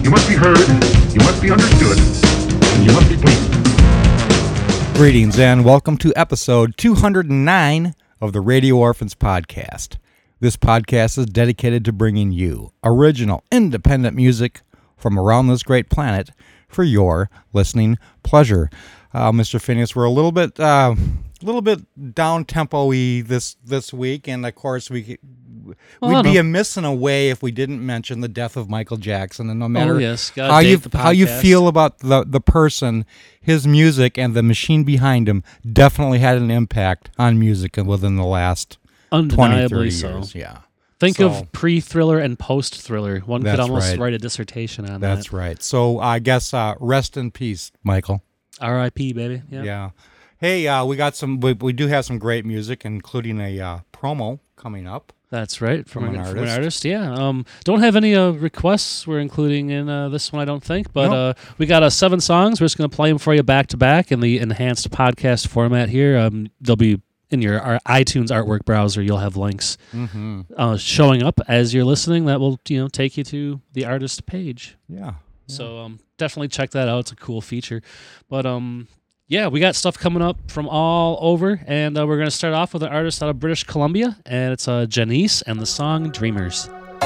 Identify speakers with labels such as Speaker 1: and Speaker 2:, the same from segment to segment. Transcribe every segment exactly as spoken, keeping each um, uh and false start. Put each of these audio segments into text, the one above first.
Speaker 1: You must be heard, you must be understood, and you must be pleased.
Speaker 2: Greetings and welcome to episode two hundred nine of the Radio Orphans podcast. This podcast is dedicated to bringing you original, independent music from around this great planet for your listening pleasure. Uh, Mister Phineas, we're a little bit, uh, a little bit down tempo-y this this week, and of course we
Speaker 3: Well,
Speaker 2: we'd be
Speaker 3: no.
Speaker 2: amiss in a way if we didn't mention the death of Michael Jackson. And no matter
Speaker 3: Oh, yes. Gotta
Speaker 2: how you
Speaker 3: date the
Speaker 2: how you
Speaker 3: podcast.
Speaker 2: feel about the the person, his music and the machine behind him definitely had an impact on music within the last twenty,
Speaker 3: Undeniably
Speaker 2: thirty
Speaker 3: so.
Speaker 2: years. Yeah.
Speaker 3: Think
Speaker 2: So-
Speaker 3: of pre-thriller and post-thriller. One
Speaker 2: That's
Speaker 3: could almost
Speaker 2: right.
Speaker 3: write a dissertation on
Speaker 2: That's
Speaker 3: that.
Speaker 2: right. So I guess uh, rest in peace, Michael.
Speaker 3: R I P, baby. Yeah.
Speaker 2: Yeah. Hey, uh, we got some. We, we do have some great music, including a uh, promo coming up.
Speaker 3: That's right. From,
Speaker 2: From
Speaker 3: an,
Speaker 2: an
Speaker 3: from an
Speaker 2: artist.
Speaker 3: artist. Yeah. Um, don't have any uh, requests we're including in uh, this one, I don't think. But
Speaker 2: No.
Speaker 3: uh, we got uh, seven songs. We're just going to play them for you back to back in the enhanced podcast format here. Um, they'll be in your our iTunes artwork browser. You'll have links
Speaker 2: Mm-hmm.
Speaker 3: uh, showing up as you're listening that will you know take you to the artist page.
Speaker 2: Yeah.
Speaker 3: So um, definitely check that out. It's a cool feature. But um, yeah, we got stuff coming up from all over, and uh, we're going to start off with an artist out of British Columbia, and it's uh, Janice and the song Dreamers.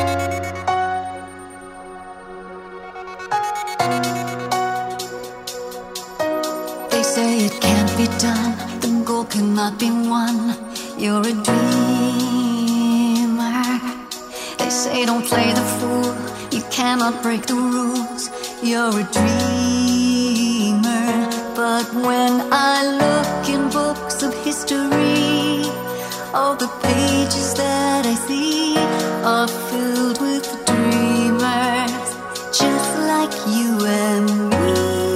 Speaker 4: They say it can't be done, the goal cannot be won. You're a dreamer. They say don't play the fool, you cannot break the rules. You're a dreamer. But when I look in books of history, all the pages that I see are filled with dreamers, just like you and me.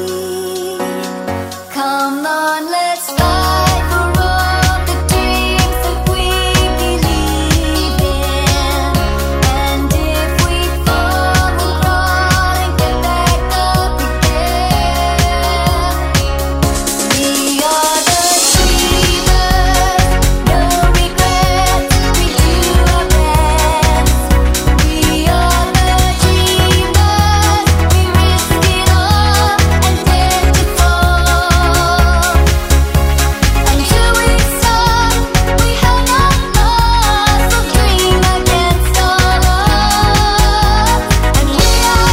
Speaker 4: Come on, let's fight for all the dreams that we believe in. And if we fall, we'll crawl and get back up again. We are the dreamers, no regrets, we do our best. We are the dreamers, we risk it all and dare to fall. Until we stop, we have not lost, so dream against all odds. And we are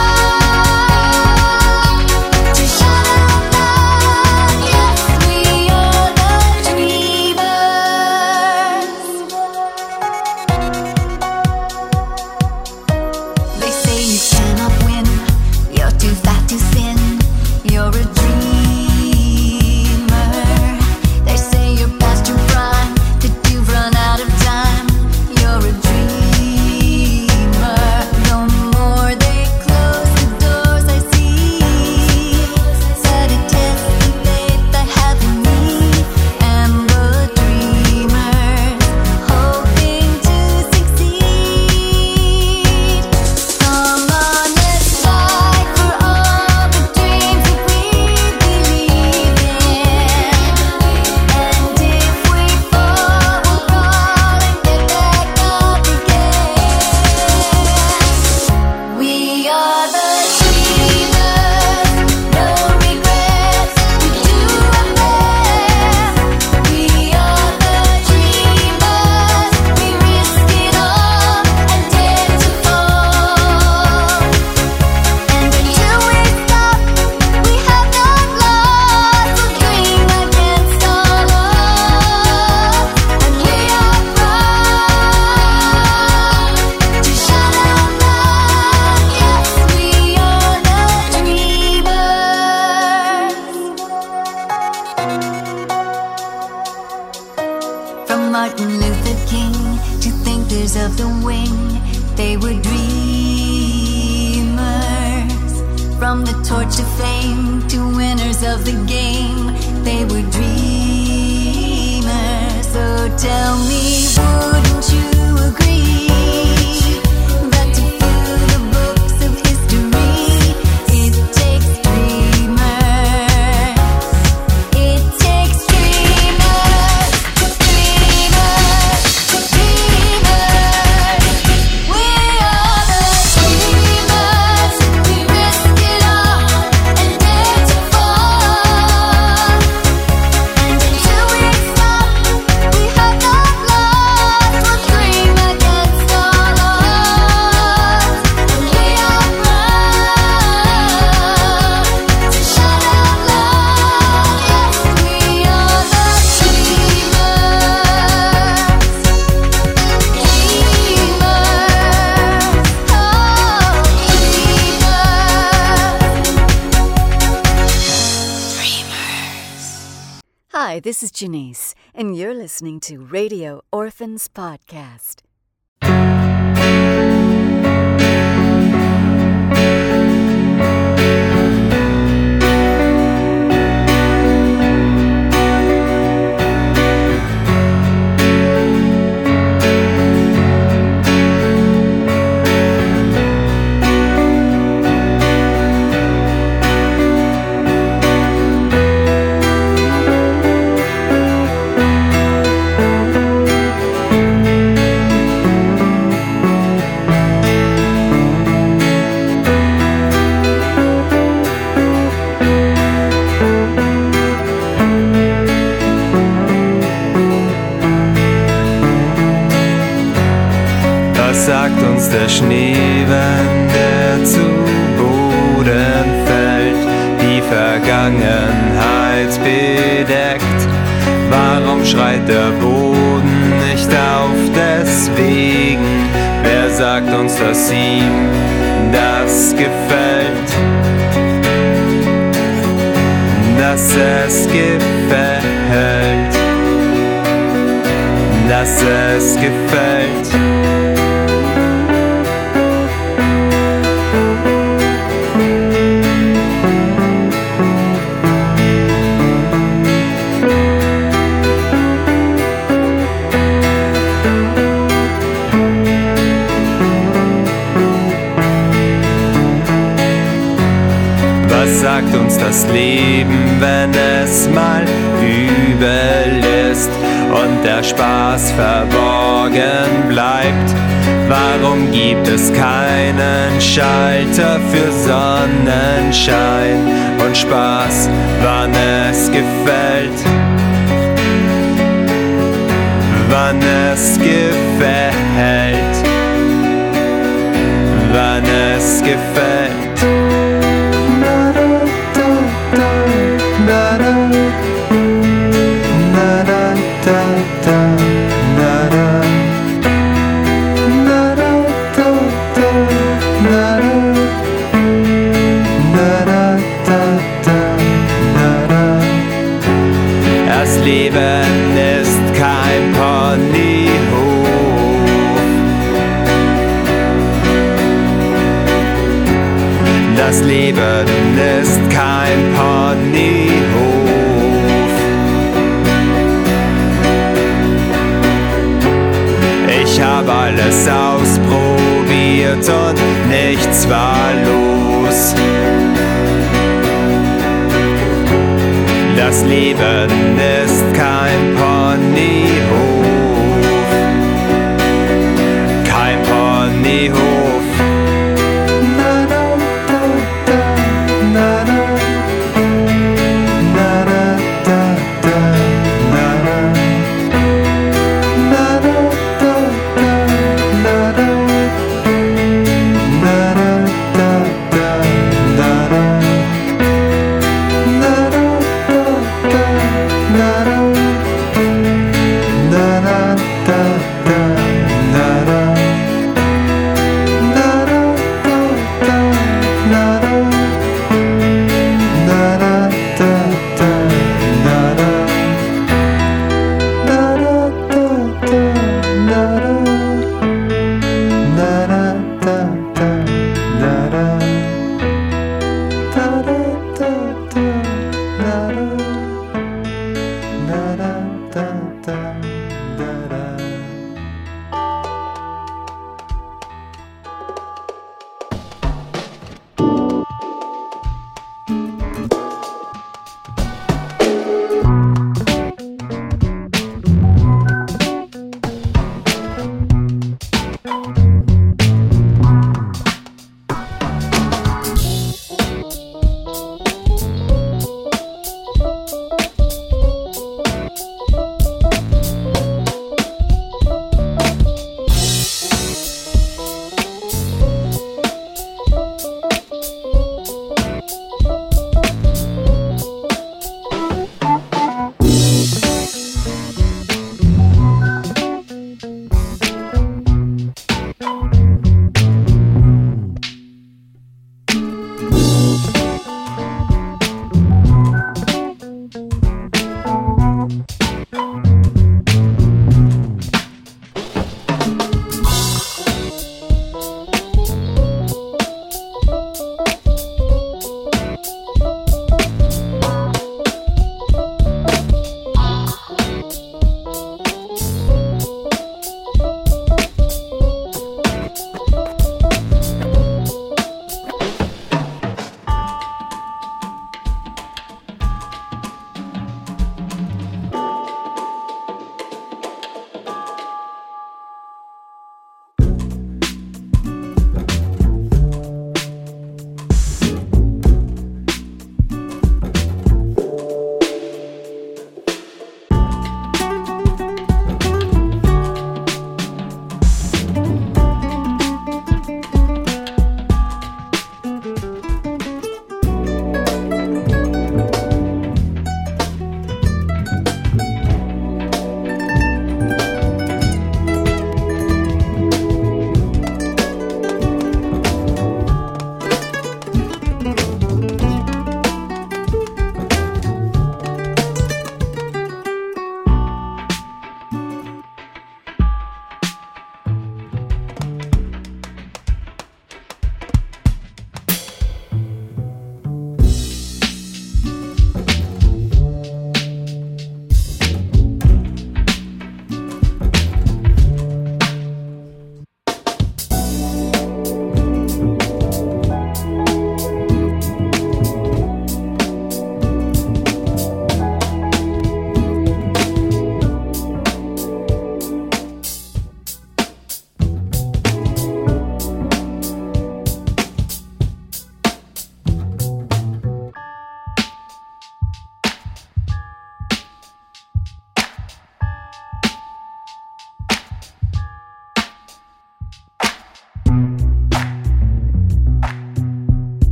Speaker 4: proud to shout out loud, yes, we are the dreamers. They say you cannot win, you're too fat to sin, you're a dreamer. They say you're past your prime, that you've run out of time, you're a dreamer. No more they close the doors, I see, that it tests the faith I have in me, and the dreamers hoping to succeed. Come on, let's fight for all the dreams that we believe in. And if we fall, we'll crawl and get back up again. We are the dreamers, no regrets, we do our best. We are the dreamers, we risk it all and dare to fall. And until we stop, we have not lost, so dream against all odds. And we are proud to shout out loud, yes, we are the dreamers. From Martin Luther King to thinkers of the wing, they were dreamers. From the torch to flame to winners of the game, they were dreamers. So tell me, wouldn't you agree that to fill the books of history, it takes dreamers? It takes dreamers, dreamers, dreamers. We are the dreamers, we
Speaker 5: this is Janice, and you're listening to Radio Orphans Podcast.
Speaker 6: Sagt uns der Schnee, wenn der zu Boden fällt, die Vergangenheit bedeckt. Warum schreit der Boden nicht auf deswegen? Wer sagt uns, dass ihm das gefällt? Dass es gefällt, dass es gefällt. Sagt uns das Leben, wenn es mal übel ist und der Spaß verborgen bleibt? Warum gibt es keinen Schalter für Sonnenschein und Spaß, wann es gefällt? Wann es gefällt, wann es gefällt. Das Leben ist kein Ponyhof. Das Leben ist kein Ponyhof. Ich hab alles ausprobiert und nichts war los. Das Leben ist kein Ponyhof, kein Ponyhof.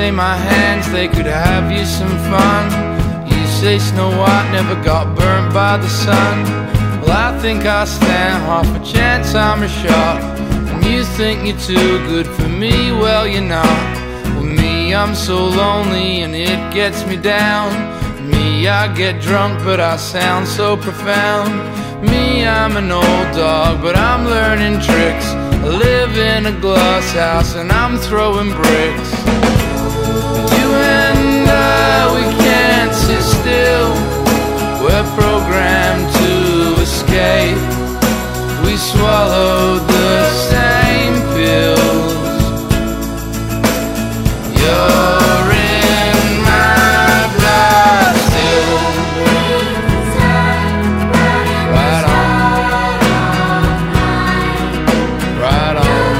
Speaker 7: play my hands, they could have you some fun. You say Snow White never got burnt by the sun. Well, I think I stand half a chance I'm a shot. And you think you're too good for me, well you're not. With me I'm so lonely and it gets me down. Me, I get drunk but I sound so profound. Me, I'm an old dog but I'm learning tricks. I live in a glass house and I'm throwing bricks. You and I, we can't sit still. We're programmed to escape. We swallowed the same pills. You're in my blood still. Right on. Right on.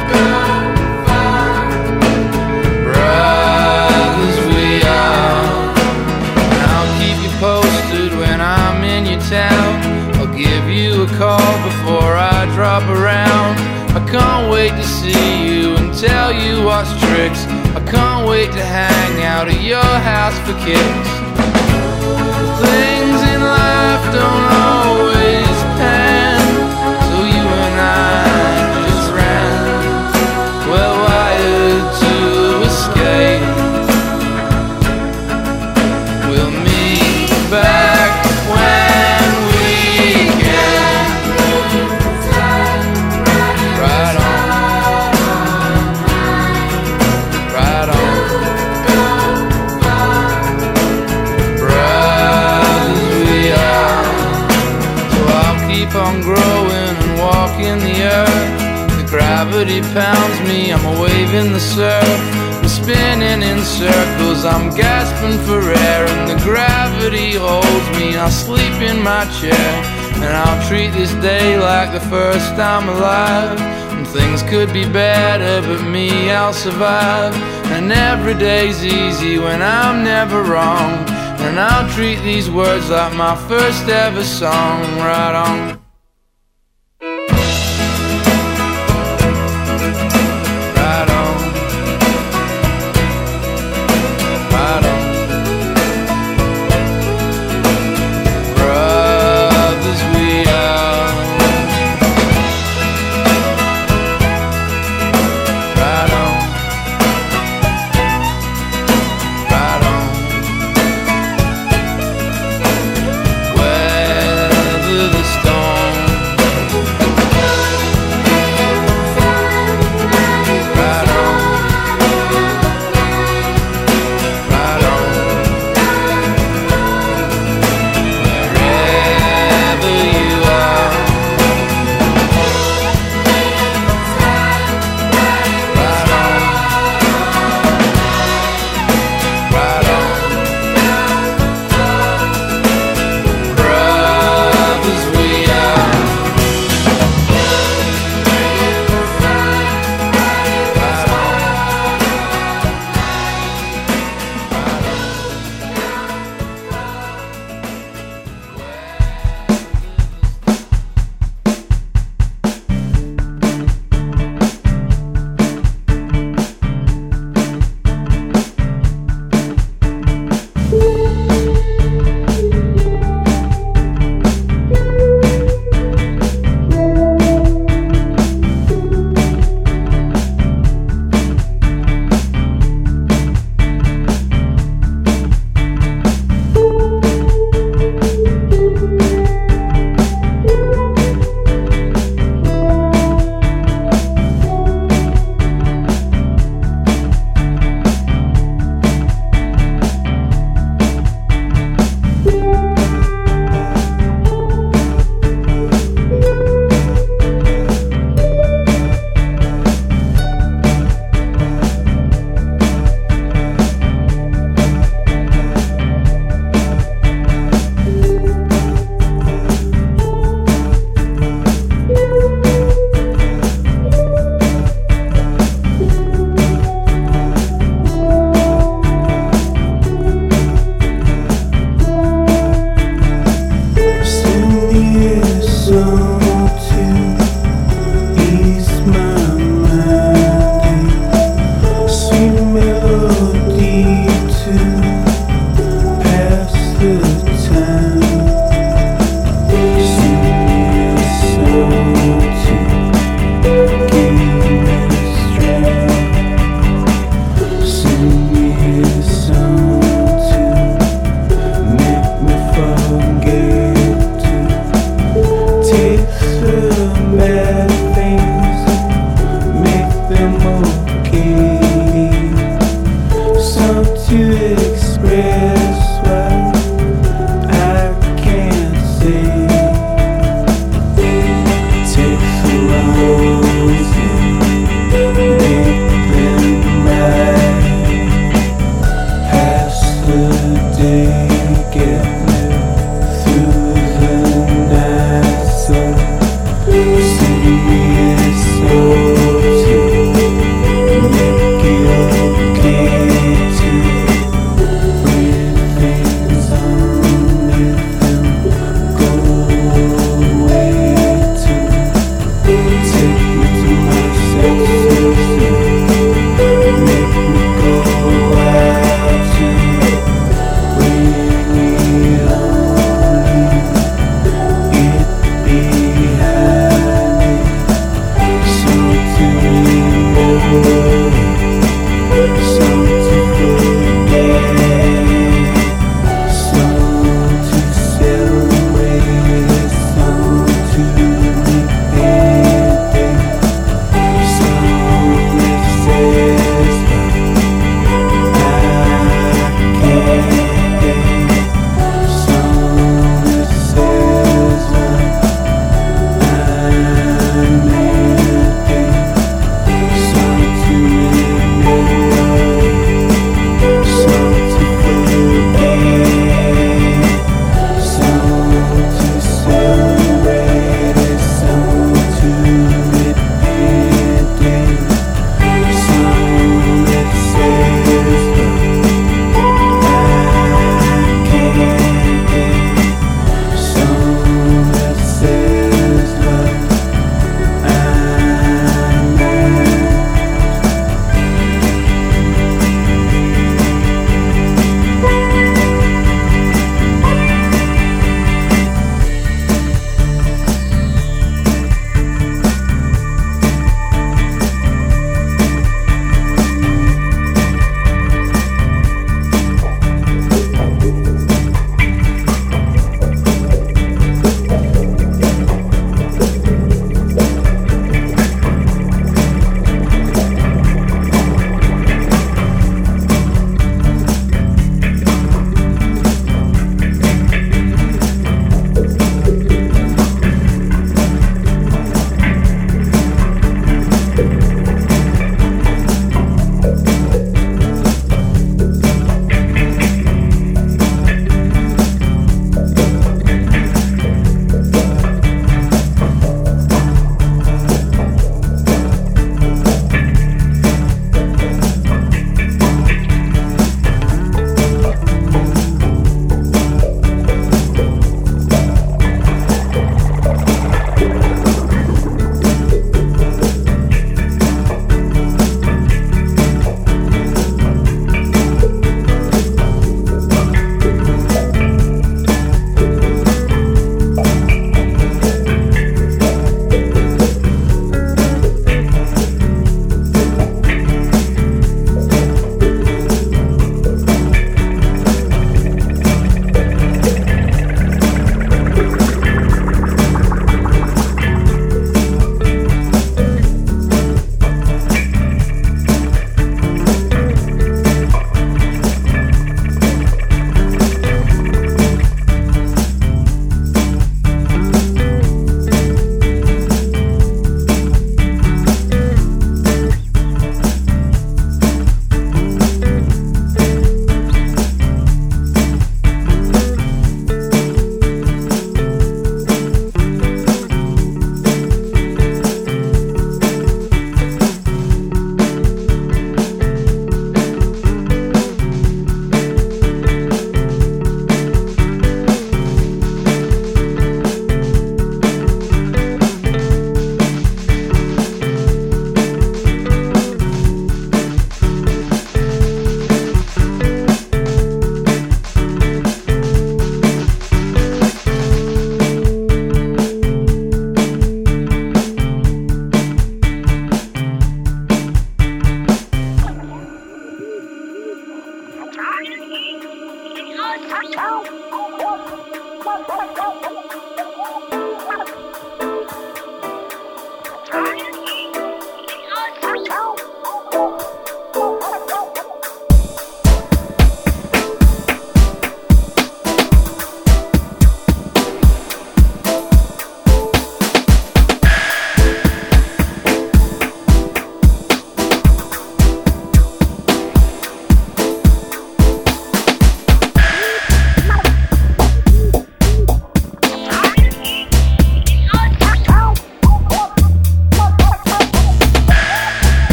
Speaker 7: Brothers we are. And I'll keep you posted when I'm in your town. I'll give you a call before I drop around. I can't wait to see you and tell you what's tricks. I can't wait to hang out at your house for kicks. Things in life don't always pan, so you and I just ran. We're wired to escape. We'll meet back when we can. Right on. Right on. Brothers we are. So I'll keep on growing and walking the earth. The gravity pounds me, I'm a wave in the surf. I'm spinning in circles, I'm gasping for air. And the gravity holds me, I sleep in my chair. And I'll treat this day like the first time alive. And things could be better, but me, I'll survive. And every day's easy when I'm never wrong. And I'll treat these words like my first ever song. Right on. Right on. Right on. Brothers we are. Right on. Right on. Weather the storm.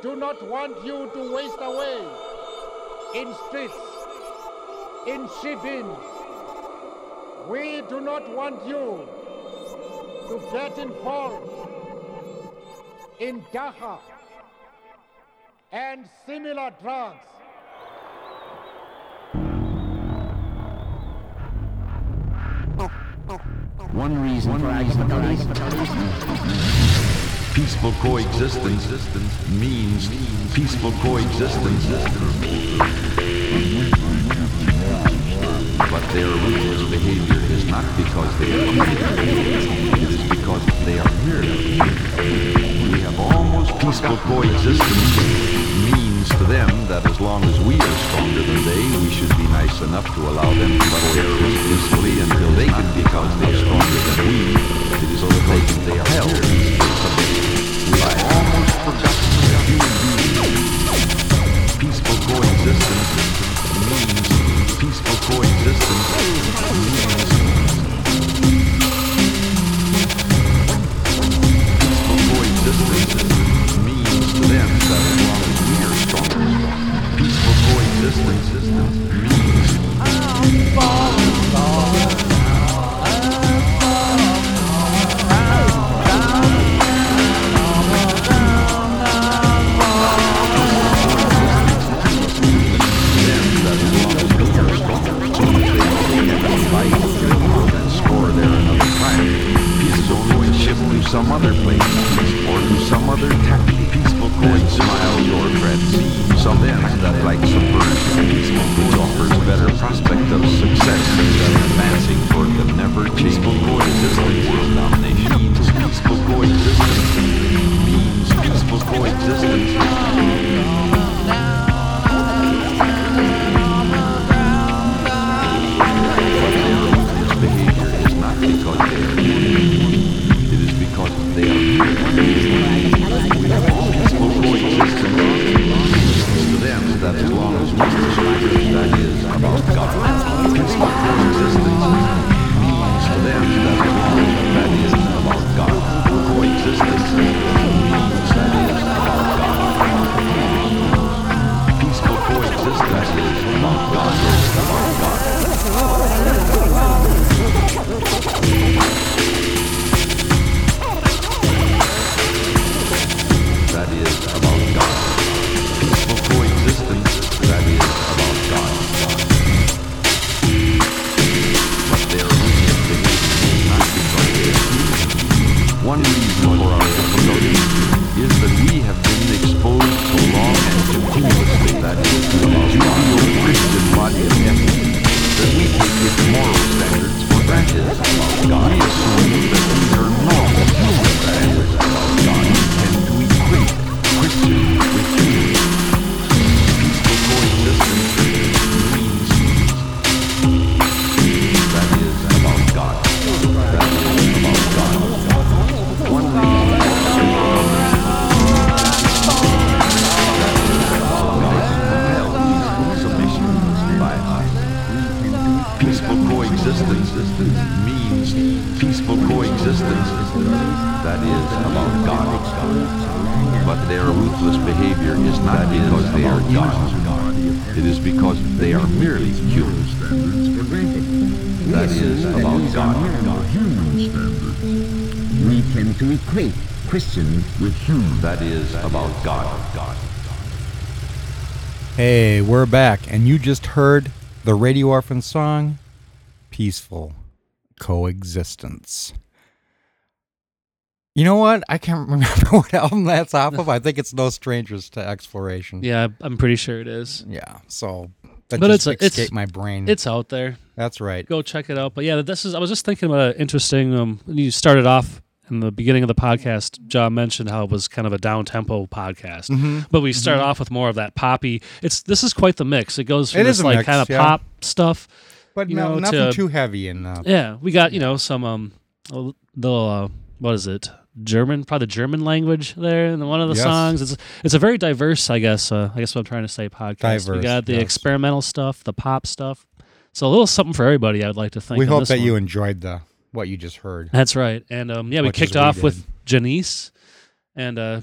Speaker 8: do not want you to waste away in streets, in ship-ins. We do not want you to get involved in dacha and similar drugs.
Speaker 1: One reason for activities. Peaceful coexistence means peaceful coexistence. But their ruthless behavior is not because they are evil. It is because they are merely. We have almost peaceful coexistence means to them that as long as we are stronger than they, we should be nice enough to allow them to flare ruthlessly until they can, because they are stronger than we. It is so that they can they are held. We have almost forgotten that human beings. Peaceful coexistence means peaceful coexistence means peaceful coexistence means to them that as long as we are stronger, peaceful coexistence means some other place, or to some other tactic. Peaceful coexistence, smiles or threats, some ends that like subversion. Peaceful which offers better prospect of success than advancing toward the never peaceful coexistence world domination. Means peaceful coexistence means peaceful coexistence. But their behavior is not because they are evil. Because they are peaceful coexistence to them that as long as we are stronger, that is about God. Peaceful coexistence means to them that as long as that is about God. Coexistence means that is about God. Peaceful coexistence is about God. About God. That is about God. Peaceful coexistence, that is about God. But their ruthless behavior is not because they are evil. One reason for our difficulty is that we have been exposed so long and continuously, that is, to the Judeo-Christian body of ethics, that we take its moral standards for granted about God. We assume that these are normal human standards about God, and to equate Christian with human. Peaceful coexistence means that is about God. That is about God. One reason submission by us. Peaceful coexistence means peaceful coexistence. That is about God. But their ruthless behavior is not because they are God. It is because they are merely human. That is about God.
Speaker 9: We tend to equate Christian with human.
Speaker 1: That is about God. God.
Speaker 2: Hey, we're back, and you just heard the Radio Orphan song, Peaceful Coexistence. You know what? I can't remember what album that's off of. I think it's No Strangers to Exploration.
Speaker 3: Yeah, I'm pretty sure it is.
Speaker 2: Yeah, so that
Speaker 3: But
Speaker 2: just
Speaker 3: it's-
Speaker 2: escaped
Speaker 3: it's-
Speaker 2: my brain.
Speaker 3: It's out there.
Speaker 2: That's right.
Speaker 3: Go check it out. But yeah, this is. I was just thinking about an interesting. Um, when you started off in the beginning of the podcast, John mentioned how it was kind of a down tempo podcast,
Speaker 2: Mm-hmm.
Speaker 3: but we started off with more of that poppy. It's this is quite the mix. It goes from
Speaker 2: It
Speaker 3: this
Speaker 2: is a
Speaker 3: like
Speaker 2: mix,
Speaker 3: kind of
Speaker 2: yeah.
Speaker 3: pop stuff,
Speaker 2: But
Speaker 3: you
Speaker 2: no,
Speaker 3: know,
Speaker 2: nothing
Speaker 3: to-
Speaker 2: too heavy in uh,
Speaker 3: yeah. We got you know some um a little uh, what is it? German, probably the German language there in one of the
Speaker 2: Yes.
Speaker 3: songs. It's it's a very diverse, I guess. Uh, I guess what I'm trying to say. Podcast. we
Speaker 2: Diverse,
Speaker 3: got the
Speaker 2: yes.
Speaker 3: experimental stuff, the pop stuff. So a little something for everybody. I'd like to think.
Speaker 2: we
Speaker 3: in
Speaker 2: hope
Speaker 3: this
Speaker 2: that
Speaker 3: one.
Speaker 2: you enjoyed the what you just heard.
Speaker 3: That's right. And um, yeah, we
Speaker 2: Much as
Speaker 3: kicked
Speaker 2: we
Speaker 3: off
Speaker 2: did.
Speaker 3: with Janice, and uh,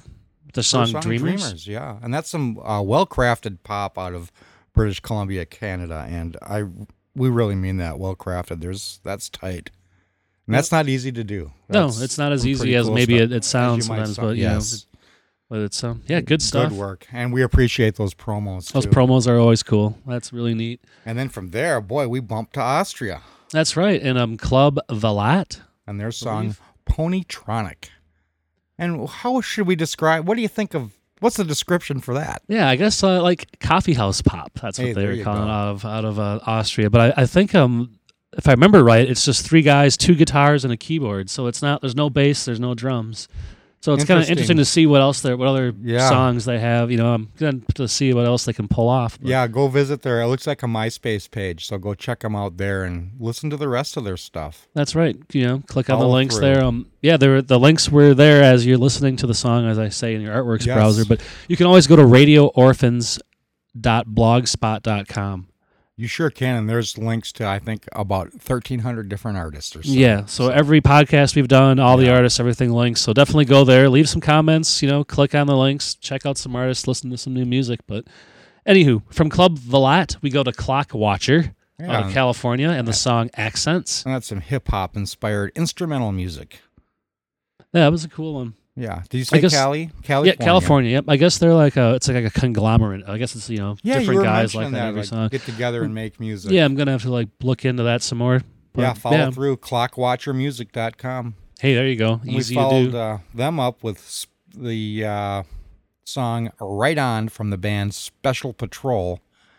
Speaker 3: The song,
Speaker 2: Her
Speaker 3: Dreamers.
Speaker 2: yeah. And that's some uh, well-crafted pop out of British Columbia, Canada, and I we really mean that, well-crafted. There's that's tight. And that's not easy to do.
Speaker 3: No,
Speaker 2: That's
Speaker 3: it's not as
Speaker 2: some
Speaker 3: easy
Speaker 2: pretty
Speaker 3: as
Speaker 2: cool
Speaker 3: maybe
Speaker 2: stuff,
Speaker 3: it, it sounds
Speaker 2: as you might
Speaker 3: sometimes,
Speaker 2: sound.
Speaker 3: but you
Speaker 2: yes.
Speaker 3: know, but it's um yeah, good stuff.
Speaker 2: Good work. And we appreciate those promos
Speaker 3: Those
Speaker 2: too.
Speaker 3: promos are always cool. That's really neat.
Speaker 2: And then from there, boy, we bumped to Austria
Speaker 3: That's right. And um Club Valat.
Speaker 2: and their song Ponytronic. And how should we describe, what do you think of, what's the description for that?
Speaker 3: Yeah, I guess uh, like coffee house pop. That's what
Speaker 2: Hey,
Speaker 3: they
Speaker 2: there
Speaker 3: were
Speaker 2: you
Speaker 3: calling
Speaker 2: go.
Speaker 3: it out of out of uh, Austria. But I, I think um if I remember right, it's just three guys, two guitars, and a keyboard. So it's not there's no bass, there's no drums. So it's kind of
Speaker 2: Interesting.
Speaker 3: interesting to see what else there, what other
Speaker 2: Yeah.
Speaker 3: songs they have. You know, I'm going to see what else they can pull off. But
Speaker 2: Yeah, go visit their, it looks like a MySpace page, so go check them out there and listen to the rest of their stuff.
Speaker 3: That's right. You know, click on the
Speaker 2: Follow
Speaker 3: links
Speaker 2: through.
Speaker 3: there. Um, yeah, there the links were there as you're listening to the song, as I say in your Artworks
Speaker 2: Yes.
Speaker 3: browser. But you can always go to radio orphans dot blogspot dot com.
Speaker 2: You sure can, and there's links to, I think, about thirteen hundred different artists or so.
Speaker 3: Yeah, so every podcast we've done, all the artists, everything links. So definitely go there, leave some comments, you know, click on the links, check out some artists, listen to some new music. But anywho, from Club Valat, we go to Clock Watcher out
Speaker 2: Yeah.
Speaker 3: of California and the song Accents.
Speaker 2: And that's some hip-hop inspired instrumental music.
Speaker 3: Yeah, that was a cool one.
Speaker 2: Yeah. Did you say
Speaker 3: guess-
Speaker 2: Cali? California.
Speaker 3: Yeah, California. Yep. I guess they're like a, it's like a conglomerate. I guess it's, you know,
Speaker 2: Yeah, you
Speaker 3: different
Speaker 2: were
Speaker 3: guys like
Speaker 2: mentioning
Speaker 3: that,
Speaker 2: that,
Speaker 3: every
Speaker 2: like,
Speaker 3: song.
Speaker 2: get together and make music.
Speaker 3: Yeah, I'm going to have to like look into that some more. But,
Speaker 2: yeah, follow
Speaker 3: yeah.
Speaker 2: through clock watcher music dot com.
Speaker 3: Hey, there you go.
Speaker 2: And
Speaker 3: Easy
Speaker 2: we
Speaker 3: to
Speaker 2: followed
Speaker 3: do.
Speaker 2: uh, them up with sp- the uh, song Right On from the band Special Patrol.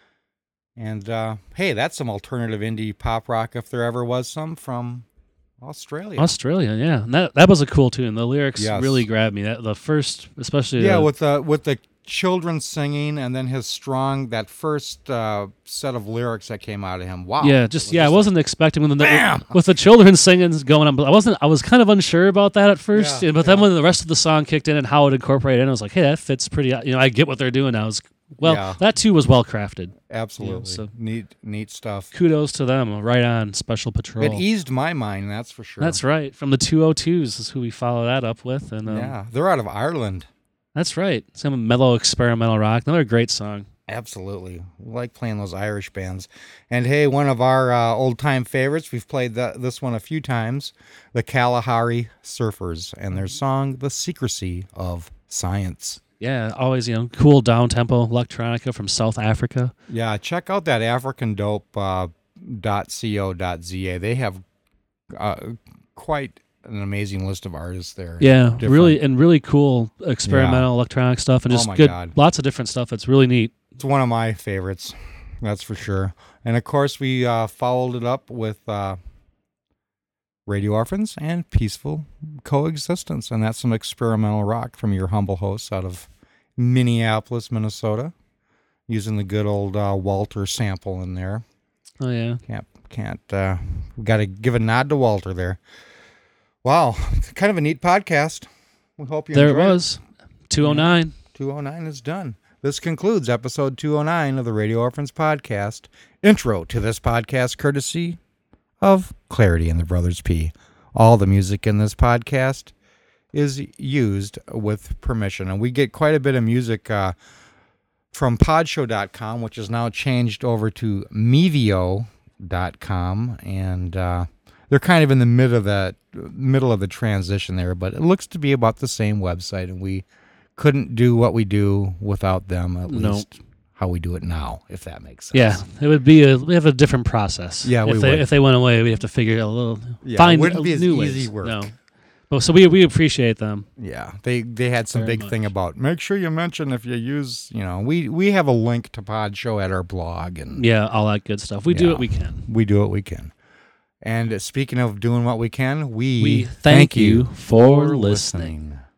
Speaker 2: And uh, hey, that's some alternative indie pop rock if there ever was some from Australia.
Speaker 3: Australia, yeah. And that that was a cool tune. The lyrics
Speaker 2: Yes.
Speaker 3: really grabbed me. That the first, especially
Speaker 2: yeah,
Speaker 3: the,
Speaker 2: with the with the children singing and then his strong, that first uh, set of lyrics that came out of him. Wow.
Speaker 3: yeah, just
Speaker 2: It was
Speaker 3: yeah. I
Speaker 2: like,
Speaker 3: wasn't expecting when the
Speaker 2: Bam!
Speaker 3: with the children singing going on. But I wasn't. I was kind of unsure about that at first.
Speaker 2: Yeah,
Speaker 3: but then
Speaker 2: yeah.
Speaker 3: when the rest of the song kicked in and how it incorporated in, I was like, hey, that fits pretty. You know, I get what they're doing now. It's, well,
Speaker 2: Yeah.
Speaker 3: that too was well crafted.
Speaker 2: Absolutely.
Speaker 3: so-
Speaker 2: neat, neat stuff.
Speaker 3: Kudos to them. Right on, Special Patrol.
Speaker 2: It eased my mind, that's for sure.
Speaker 3: That's right. From the two oh twos is who we follow that up with, and um,
Speaker 2: yeah, they're out of Ireland.
Speaker 3: that's right. Some mellow experimental rock. Another great song.
Speaker 2: Absolutely. We like playing those Irish bands. And hey, one of our uh, old-time favorites, we've played the, this one a few times, the Kalahari Surfers, and their song, The Secrecy of Science.
Speaker 3: Yeah, always, you know, cool down-tempo electronica from South Africa.
Speaker 2: Yeah, check out that African Dope uh, .co.za. They have uh, quite an amazing list of artists there.
Speaker 3: Yeah,
Speaker 2: Different.
Speaker 3: really, and really cool experimental electronic stuff, and
Speaker 2: Oh
Speaker 3: just
Speaker 2: my
Speaker 3: good,
Speaker 2: God.
Speaker 3: lots of different stuff. It's really neat.
Speaker 2: It's one of my favorites, that's for sure. And of course, we uh, followed it up with uh, Radio Orphans and Peaceful Coexistence, and that's some experimental rock from your humble hosts out of Minneapolis, Minnesota, using the good old uh, Walter sample in there.
Speaker 3: Oh yeah,
Speaker 2: Can't can't. Uh, we got to give a nod to Walter there. Wow, kind of a neat podcast. We hope you
Speaker 3: there it
Speaker 2: enjoyed
Speaker 3: was, two oh nine.
Speaker 2: two oh nine is done. This concludes episode two oh nine of the Radio Orphans podcast. Intro to this podcast courtesy of Clarity and the Brothers P. All the music in this podcast is used with permission, and we get quite a bit of music uh, from podshow dot com, which is now changed over to mevio dot com, and uh, they're kind of in the middle of the middle of the transition there, but it looks to be about the same website, and we couldn't do what we do without them, at
Speaker 3: No.
Speaker 2: least how we do it now, if that makes sense.
Speaker 3: Yeah, it would be a we have a different process.
Speaker 2: Yeah,
Speaker 3: if
Speaker 2: we
Speaker 3: they
Speaker 2: would.
Speaker 3: if they went away, we have to figure out a little
Speaker 2: Yeah, it
Speaker 3: find
Speaker 2: wouldn't
Speaker 3: a
Speaker 2: be as
Speaker 3: new
Speaker 2: easy
Speaker 3: ways.
Speaker 2: work.
Speaker 3: No, but so we we appreciate them.
Speaker 2: Yeah, they they had some
Speaker 3: Very
Speaker 2: big thing
Speaker 3: much.
Speaker 2: about make sure you mention if you use, you know, we we have a link to Podshow at our blog, and
Speaker 3: Yeah, all that good stuff. We do
Speaker 2: Yeah.
Speaker 3: what we can.
Speaker 2: we do what we can. And uh, speaking of doing what we can, we,
Speaker 3: We thank you for listening.
Speaker 2: listening.